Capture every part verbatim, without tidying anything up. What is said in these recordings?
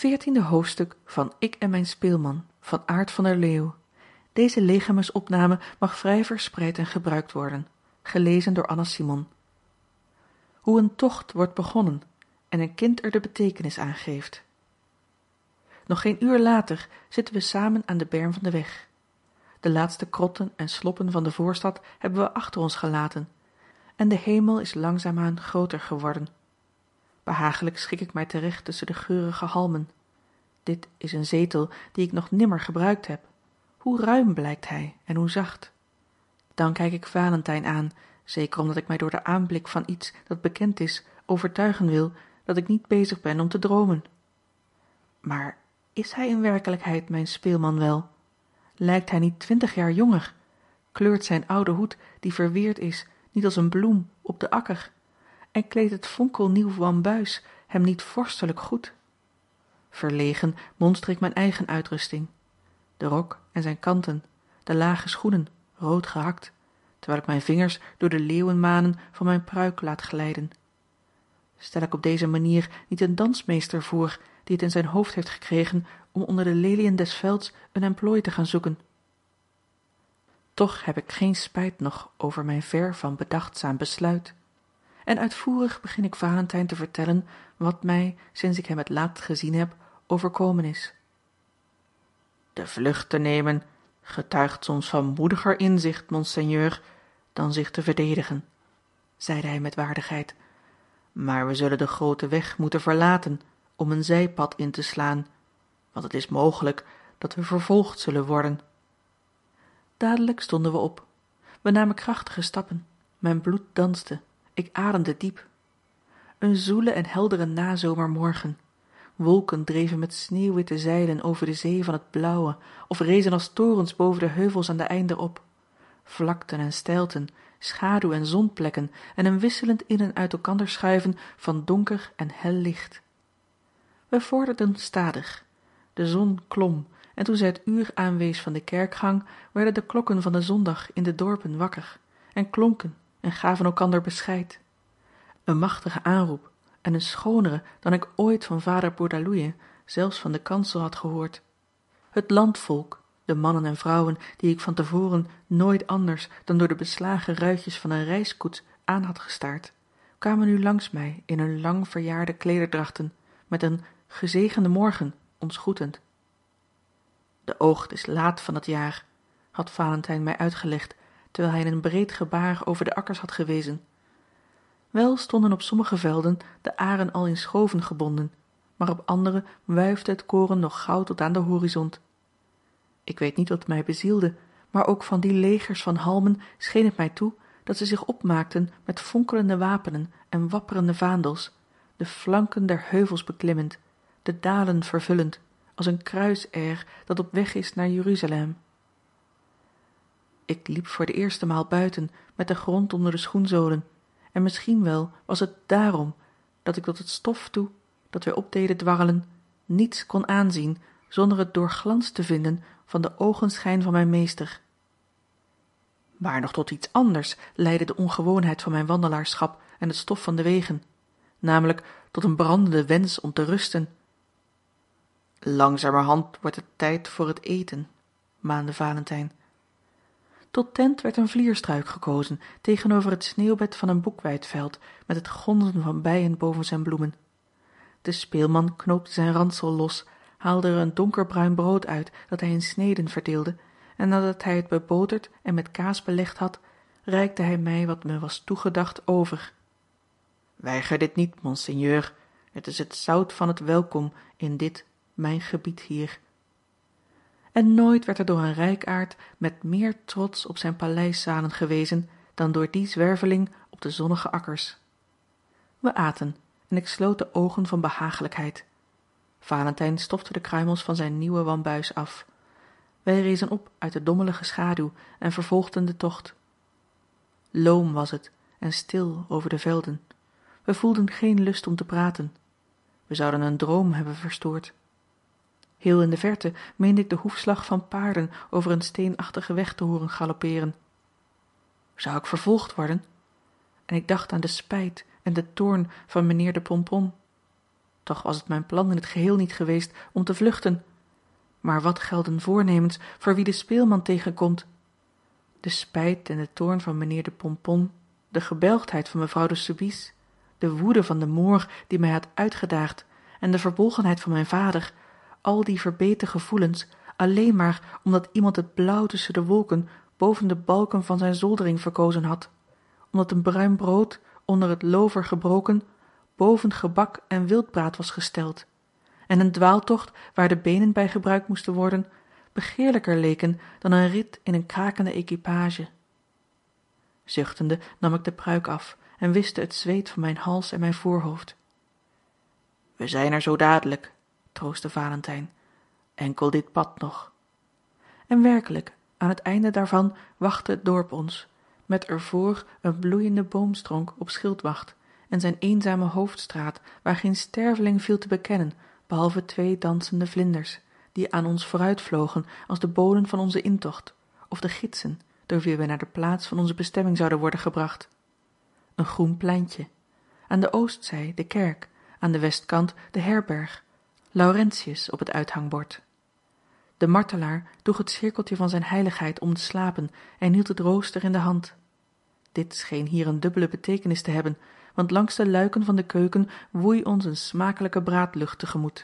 Veertiende hoofdstuk van Ik en mijn speelman van Aart van der Leeuw. Deze legemusopname mag vrij verspreid en gebruikt worden. Gelezen door Anna Simon. Hoe een tocht wordt begonnen en een kind er de betekenis aan geeft. Nog geen uur later zitten we samen aan de berm van de weg. De laatste krotten en sloppen van de voorstad hebben we achter ons gelaten en de hemel is langzaamaan groter geworden. Behagelijk schik ik mij terecht tussen de geurige halmen. Dit is een zetel die ik nog nimmer gebruikt heb. Hoe ruim blijkt hij en hoe zacht. Dan kijk ik Valentijn aan, zeker omdat ik mij door de aanblik van iets dat bekend is overtuigen wil dat ik niet bezig ben om te dromen. Maar is hij in werkelijkheid mijn speelman wel? Lijkt hij niet twintig jaar jonger? Kleurt zijn oude hoed die verweerd is niet als een bloem op de akker? En kleedt het fonkelnieuw wambuis hem niet vorstelijk goed? Verlegen monster ik mijn eigen uitrusting. De rok en zijn kanten, de lage schoenen, rood gehakt, terwijl ik mijn vingers door de leeuwenmanen van mijn pruik laat glijden. Stel ik op deze manier niet een dansmeester voor die het in zijn hoofd heeft gekregen om onder de leliën des velds een emplooi te gaan zoeken? Toch heb ik geen spijt nog over mijn ver van bedachtzaam besluit. En uitvoerig begin ik Valentijn te vertellen wat mij, sinds ik hem het laatst gezien heb, overkomen is. De vlucht te nemen getuigt soms van moediger inzicht, monseigneur, dan zich te verdedigen, zeide hij met waardigheid. Maar we zullen de grote weg moeten verlaten om een zijpad in te slaan, want het is mogelijk dat we vervolgd zullen worden. Dadelijk stonden we op. We namen krachtige stappen. Mijn bloed danste. Ik ademde diep. Een zoele en heldere nazomermorgen. Wolken dreven met sneeuwwitte zeilen over de zee van het blauwe of rezen als torens boven de heuvels aan de einder op. Vlakten en steilten, schaduw en zonplekken en een wisselend in en uit elkander schuiven van donker en hel licht. We vorderden stadig. De zon klom en toen zij het uur aanwees van de kerkgang werden de klokken van de zondag in de dorpen wakker en klonken en gaven elkander bescheid. Een machtige aanroep en een schonere dan ik ooit van vader Bourdaloue, zelfs van de kansel had gehoord. Het landvolk, de mannen en vrouwen die ik van tevoren nooit anders dan door de beslagen ruitjes van een reiskoets aan had gestaard, kwamen nu langs mij in hun lang verjaarde klederdrachten met een gezegende morgen ons groetend. De oogt is laat van het jaar, had Valentijn mij uitgelegd, terwijl hij in een breed gebaar over de akkers had gewezen. Wel stonden op sommige velden de aren al in schoven gebonden, maar op andere wuifde het koren nog gauw tot aan de horizont. Ik weet niet wat mij bezielde, maar ook van die legers van halmen scheen het mij toe dat zij zich opmaakten met fonkelende wapenen en wapperende vaandels, de flanken der heuvels beklimmend, de dalen vervullend, als een kruiser dat op weg is naar Jeruzalem. Ik liep voor de eerste maal buiten met de grond onder de schoenzolen, en misschien wel was het daarom dat ik tot het stof toe, dat wij op deden dwarrelen, niets kon aanzien zonder het doorglans te vinden van de oogenschijn van mijn meester. Maar nog tot iets anders leidde de ongewoonheid van mijn wandelaarschap en het stof van de wegen, namelijk tot een brandende wens om te rusten. Langzamerhand wordt het tijd voor het eten, maande Valentijn. Tot tent werd een vlierstruik gekozen tegenover het sneeuwbed van een boekweitveld met het gonzen van bijen boven zijn bloemen. De speelman knoopte zijn ransel los, haalde er een donkerbruin brood uit dat hij in sneden verdeelde, en nadat hij het beboterd en met kaas belegd had, reikte hij mij wat me was toegedacht over. Weiger dit niet, monseigneur, het is het zout van het welkom in dit, mijn gebied hier. En nooit werd er door een rijkaard met meer trots op zijn paleiszalen gewezen dan door die zwerveling op de zonnige akkers. We aten en ik sloot de ogen van behagelijkheid. Valentijn stofte de kruimels van zijn nieuwe wambuis af. Wij rezen op uit de dommelige schaduw en vervolgden de tocht. Loom was het en stil over de velden. We voelden geen lust om te praten. We zouden een droom hebben verstoord. Heel in de verte meende ik de hoefslag van paarden over een steenachtige weg te horen galopperen. Zou ik vervolgd worden? En ik dacht aan de spijt en de toorn van mijnheer de Pompon. Toch was het mijn plan in het geheel niet geweest om te vluchten. Maar wat gelden voornemens voor wie de speelman tegenkomt? De spijt en de toorn van mijnheer de Pompon, de gebelgdheid van mevrouw de Soubise, de woede van den Moor die mij had uitgedaagd en de verbolgenheid van mijn vader, al die verbeten gevoelens, alleen maar omdat iemand het blauw tussen de wolken boven de balken van zijn zoldering verkozen had, omdat een bruin brood, onder het loover gebroken, boven gebak en wildbraad was gesteld, en een dwaaltocht waar de benen bij gebruikt moesten worden, begeerlijker leken dan een rit in een krakende equipage. Zuchtende nam ik de pruik af en wischte het zweet van mijn hals en mijn voorhoofd. We zijn er zoo dadelijk, troostte Valentijn, enkel dit pad nog. En werkelijk, aan het einde daarvan wachtte het dorp ons, met ervoor een bloeiende boomstronk op schildwacht en zijn eenzame hoofdstraat waar geen sterveling viel te bekennen, behalve twee dansende vlinders, die aan ons vooruitvlogen als de boden van onze intocht, of de gidsen, door wie wij naar de plaats van onze bestemming zouden worden gebracht. Een groen pleintje. Aan de oostzij de kerk, aan de westkant de herberg, Laurentius op het uithangbord. De martelaar droeg het cirkeltje van zijn heiligheid om te slapen en hield het rooster in de hand. Dit scheen hier een dubbele beteekenis te hebben, want langs de luiken van de keuken woei ons een smakelijke braadlucht tegemoet.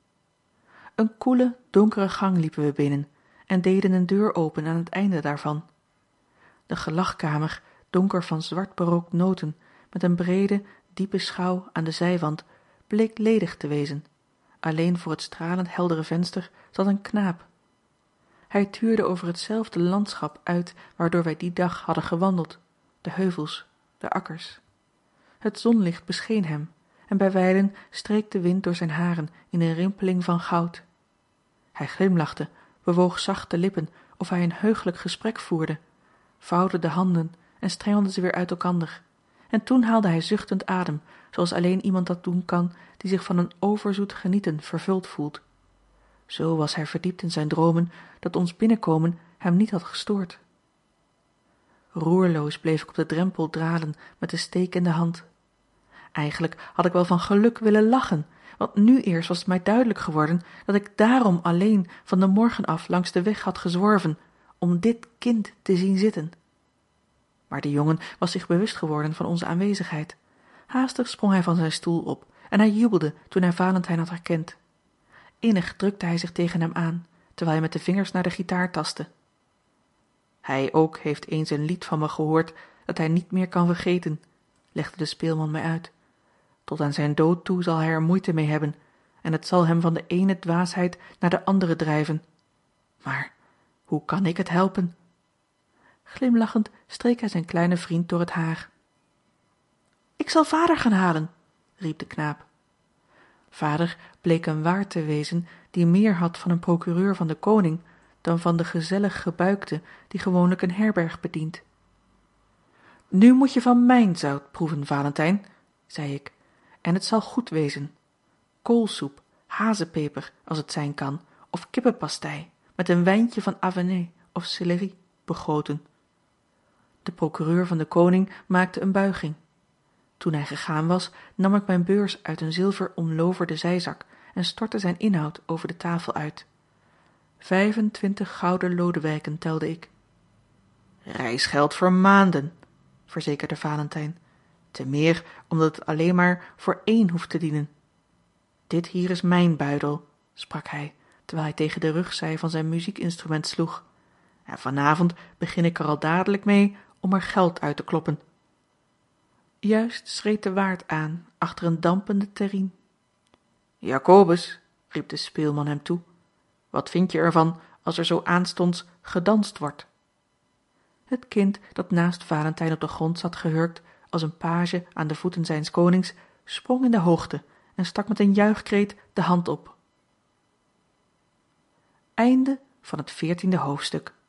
Een koele, donkere gang liepen we binnen en deden een deur open aan het einde daarvan. De gelagkamer, donker van zwart berookt noten, met een brede, diepe schouw aan de zijwand, bleek ledig te wezen. Alleen voor het stralend heldere venster zat een knaap. Hij tuurde over hetzelfde landschap uit waardoor wij die dag hadden gewandeld, de heuvels, de akkers. Het zonlicht bescheen hem en bijwijlen streek de wind door zijn haren in een rimpeling van goud. Hij glimlachte, bewoog zacht de lippen of hij een heugelijk gesprek voerde, vouwde de handen en strengelde ze weer uit elkander. En toen haalde hij zuchtend adem, zoals alleen iemand dat doen kan die zich van een overzoet genieten vervuld voelt. Zo was hij verdiept in zijn dromen dat ons binnenkomen hem niet had gestoord. Roerloos bleef ik op de drempel dralen met de steek in de hand. Eigenlijk had ik wel van geluk willen lachen, want nu eerst was het mij duidelijk geworden dat ik daarom alleen van de morgen af langs de weg had gezworven, om dit kind te zien zitten. Maar de jongen was zich bewust geworden van onze aanwezigheid. Haastig sprong hij van zijn stoel op en hij jubelde toen hij Valentijn had herkend. Innig drukte hij zich tegen hem aan, terwijl hij met de vingers naar de gitaar tastte. Hij ook heeft eens een lied van me gehoord dat hij niet meer kan vergeten, legde de speelman mij uit. Tot aan zijn dood toe zal hij er moeite mee hebben en het zal hem van de ene dwaasheid naar de andere drijven. Maar hoe kan ik het helpen? Glimlachend streek hij zijn kleine vriend door het haar. Ik zal vader gaan halen, riep de knaap. Vader bleek een waard te wezen die meer had van een procureur van de koning dan van de gezellig gebuikte die gewoonlijk een herberg bedient. Nu moet je van mijn zout proeven, Valentijn, zei ik, en het zal goed wezen. Koolsoep, hazepeper, als het zijn kan, of kippenpastei, met een wijntje van Avenay of Sillery begoten. De procureur van de koning maakte een buiging. Toen hij gegaan was, nam ik mijn beurs uit een zilver omloverde zijzak en stortte zijn inhoud over de tafel uit. Vijfentwintig gouden lodewijken telde ik. Reisgeld voor maanden, verzekerde Valentijn, te meer omdat het alleen maar voor één hoeft te dienen. Dit hier is mijn buidel, sprak hij, terwijl hij tegen de rugzij van zijn muziekinstrument sloeg. En vanavond begin ik er al dadelijk mee om er geld uit te kloppen. Juist schreed de waard aan, achter een dampende terrien. Jacobus, riep de speelman hem toe, wat vind je ervan als er zo aanstonds gedanst wordt? Het kind dat naast Valentijn op de grond zat gehurkt, als een page aan de voeten zijns konings, sprong in de hoogte en stak met een juichkreet de hand op. Einde van het veertiende hoofdstuk.